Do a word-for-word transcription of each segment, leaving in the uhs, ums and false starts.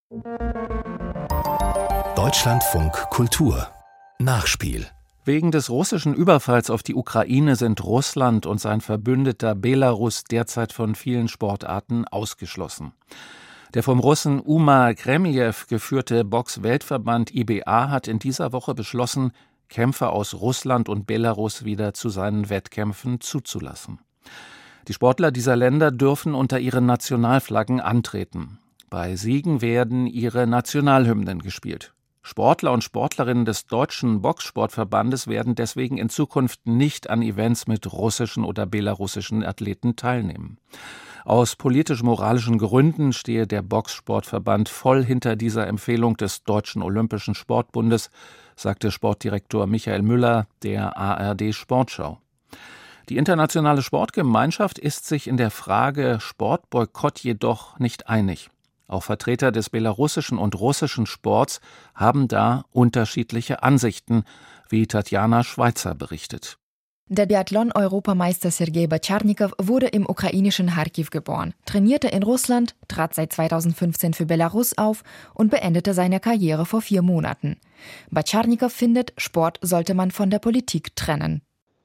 Deutschlandfunk Kultur Nachspiel. Wegen des russischen Überfalls auf die Ukraine sind Russland und sein Verbündeter Belarus derzeit von vielen Sportarten ausgeschlossen. Der vom Russen Umar Kremljew geführte Box-Weltverband I B A hat in dieser Woche beschlossen, Kämpfer aus Russland und Belarus wieder zu seinen Wettkämpfen zuzulassen. Die Sportler dieser Länder dürfen unter ihren Nationalflaggen antreten. Bei Siegen werden ihre Nationalhymnen gespielt. Sportler und Sportlerinnen des Deutschen Boxsportverbandes werden deswegen in Zukunft nicht an Events mit russischen oder belarussischen Athleten teilnehmen. Aus politisch-moralischen Gründen stehe der Boxsportverband voll hinter dieser Empfehlung des Deutschen Olympischen Sportbundes, sagte Sportdirektor Michael Müller der A R D Sportschau. Die internationale Sportgemeinschaft ist sich in der Frage Sportboykott jedoch nicht einig. Auch Vertreter des belarussischen und russischen Sports haben da unterschiedliche Ansichten, wie Tatjana Schweizer berichtet. Der Biathlon-Europameister Sergei Batscharnikow wurde im ukrainischen Charkiw geboren, trainierte in Russland, trat seit zweitausendfünfzehn für Belarus auf und beendete seine Karriere vor vier Monaten. Batscharnikow findet, Sport sollte man von der Politik trennen.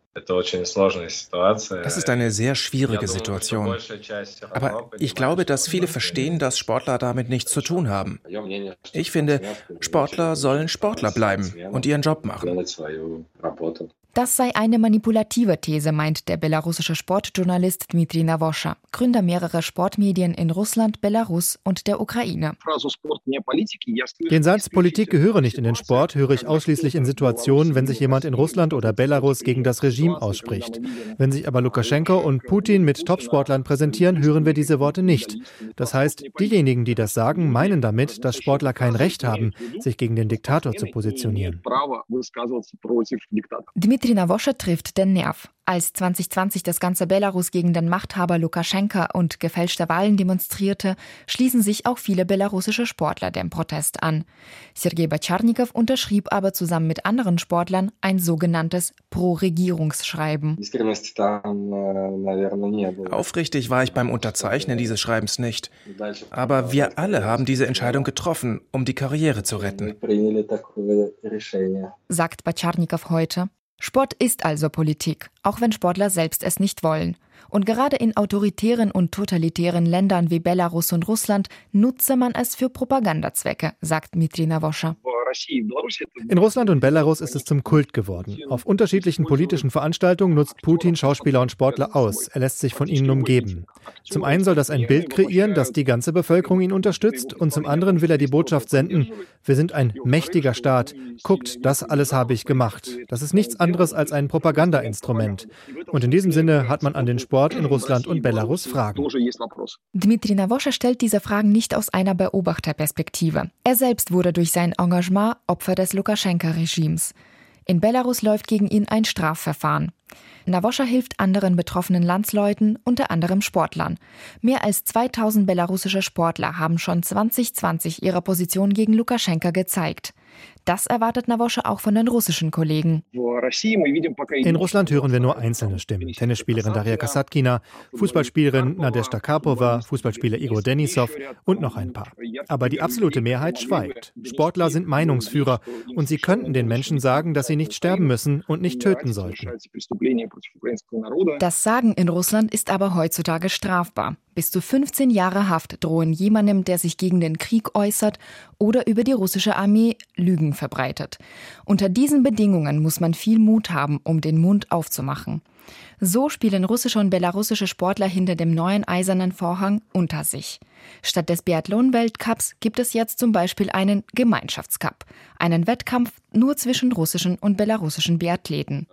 Das ist eine sehr schwierige Situation. Aber ich glaube, dass viele verstehen, dass Sportler damit nichts zu tun haben. Ich finde, Sportler sollen Sportler bleiben und ihren Job machen. Das sei eine manipulative These, meint der belarussische Sportjournalist Dmitri Nawoscha, Gründer mehrerer Sportmedien in Russland, Belarus und der Ukraine. Den Satz, Politik gehöre nicht in den Sport, höre ich ausschließlich in Situationen, wenn sich jemand in Russland oder Belarus gegen das Regime ausspricht. Wenn sich aber Lukaschenko und Putin mit Topsportlern präsentieren, hören wir diese Worte nicht. Das heißt, diejenigen, die das sagen, meinen damit, dass Sportler kein Recht haben, sich gegen den Diktator zu positionieren. Dmitri Nawoscha trifft den Nerv. Als zwanzig zwanzig das ganze Belarus gegen den Machthaber Lukaschenka und gefälschte Wahlen demonstrierte, schließen sich auch viele belarussische Sportler dem Protest an. Sergei Batscharnikow unterschrieb aber zusammen mit anderen Sportlern ein sogenanntes Pro-Regierungsschreiben. Aufrichtig war ich beim Unterzeichnen dieses Schreibens nicht. Aber wir alle haben diese Entscheidung getroffen, um die Karriere zu retten, sagt Batscharnikow heute. Sport ist also Politik, auch wenn Sportler selbst es nicht wollen. Und gerade in autoritären und totalitären Ländern wie Belarus und Russland nutze man es für Propagandazwecke, sagt Dmitri Nawoscha. In Russland und Belarus ist es zum Kult geworden. Auf unterschiedlichen politischen Veranstaltungen nutzt Putin Schauspieler und Sportler aus. Er lässt sich von ihnen umgeben. Zum einen soll das ein Bild kreieren, dass die ganze Bevölkerung ihn unterstützt, und zum anderen will er die Botschaft senden: Wir sind ein mächtiger Staat. Guckt, das alles habe ich gemacht. Das ist nichts anderes als ein Propagandainstrument. Und in diesem Sinne hat man an den Sport in Russland und Belarus Fragen. Dmitri Nawoscha stellt diese Fragen nicht aus einer Beobachterperspektive. Er selbst wurde durch sein Engagement Opfer des Lukaschenka-Regimes. In Belarus läuft gegen ihn ein Strafverfahren. Nawoscha hilft anderen betroffenen Landsleuten, unter anderem Sportlern. Mehr als zweitausend belarussische Sportler haben schon zwanzig zwanzig ihre Position gegen Lukaschenka gezeigt. Das erwartet Nawoscha auch von den russischen Kollegen. In Russland hören wir nur einzelne Stimmen. Tennisspielerin Daria Kasatkina, Fußballspielerin Nadezhda Karpova, Fußballspieler Igor Denisov und noch ein paar. Aber die absolute Mehrheit schweigt. Sportler sind Meinungsführer und sie könnten den Menschen sagen, dass sie nicht sterben müssen und nicht töten sollten. Das Sagen in Russland ist aber heutzutage strafbar. Bis zu fünfzehn Jahre Haft drohen jemandem, der sich gegen den Krieg äußert oder über die russische Armee Lügen verbreitet. Unter diesen Bedingungen muss man viel Mut haben, um den Mund aufzumachen. So spielen russische und belarussische Sportler hinter dem neuen eisernen Vorhang unter sich. Statt des Biathlon-Weltcups gibt es jetzt zum Beispiel einen Gemeinschaftscup, einen Wettkampf nur zwischen russischen und belarussischen Biathleten.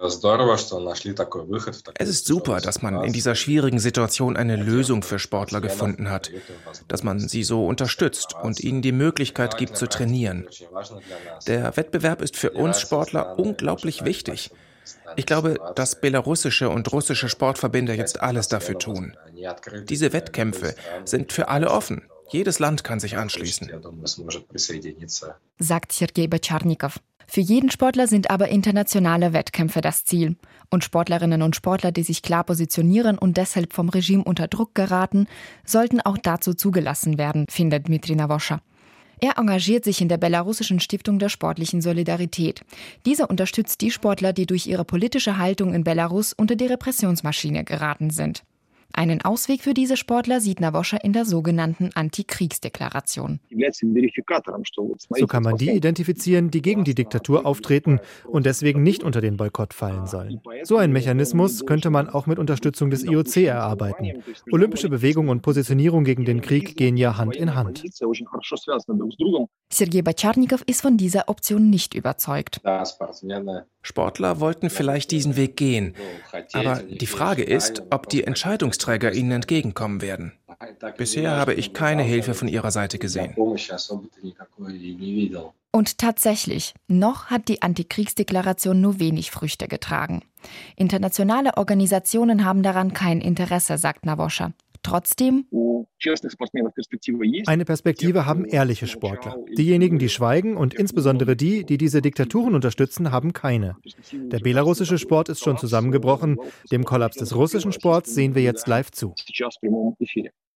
Es ist super, dass man in dieser schwierigen Situation eine Lösung für Sportler gefunden hat, dass man sie so unterstützt und ihnen die Möglichkeit gibt zu trainieren. Der Wettbewerb ist für uns Sportler unglaublich wichtig. Ich glaube, dass belarussische und russische Sportverbände jetzt alles dafür tun. Diese Wettkämpfe sind für alle offen. Jedes Land kann sich anschließen, sagt Sergei Batscharnikow. Für jeden Sportler sind aber internationale Wettkämpfe das Ziel. Und Sportlerinnen und Sportler, die sich klar positionieren und deshalb vom Regime unter Druck geraten, sollten auch dazu zugelassen werden, findet Dmitri Nawoscha. Er engagiert sich in der belarussischen Stiftung der sportlichen Solidarität. Diese unterstützt die Sportler, die durch ihre politische Haltung in Belarus unter die Repressionsmaschine geraten sind. Einen Ausweg für diese Sportler sieht Nawoscha in der sogenannten Antikriegsdeklaration. So kann man die identifizieren, die gegen die Diktatur auftreten und deswegen nicht unter den Boykott fallen sollen. So einen Mechanismus könnte man auch mit Unterstützung des I O C erarbeiten. Olympische Bewegung und Positionierung gegen den Krieg gehen ja Hand in Hand. Sergei Botscharnikow ist von dieser Option nicht überzeugt. Sportler wollten vielleicht diesen Weg gehen. Aber die Frage ist, ob die Entscheidungsträger ihnen entgegenkommen werden. Bisher habe ich keine Hilfe von ihrer Seite gesehen. Und tatsächlich, noch hat die Antikriegsdeklaration nur wenig Früchte getragen. Internationale Organisationen haben daran kein Interesse, sagt Nawoscha. Trotzdem: Eine Perspektive haben ehrliche Sportler. Diejenigen, die schweigen und insbesondere die, die diese Diktaturen unterstützen, haben keine. Der belarussische Sport ist schon zusammengebrochen. Dem Kollaps des russischen Sports sehen wir jetzt live zu.